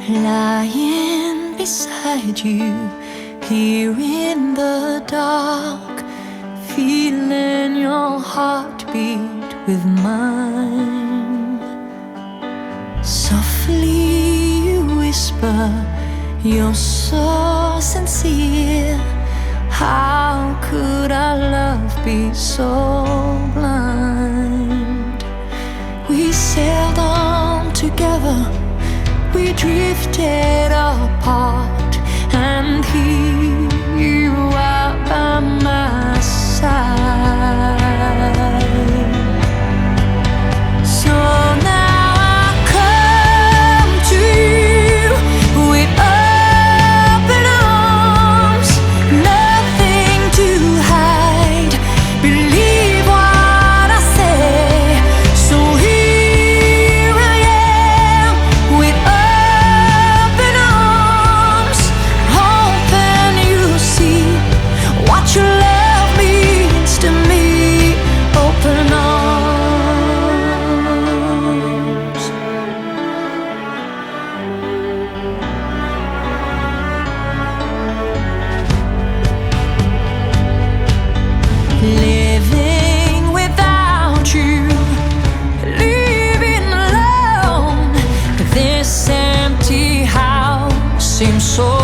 Lying beside you here in the dark, feeling your heartbeat with mine. Softly you whisper, you're so sincere. How could our love be so blind? We sailed on together, we drifted apart, and here you are by my side. So now I come to you with open arms, nothing to hide. Believe what I say. So here I am with open arms, hoping you see what your love means to me. Open arms. Living without you, living alone, this empty house seems so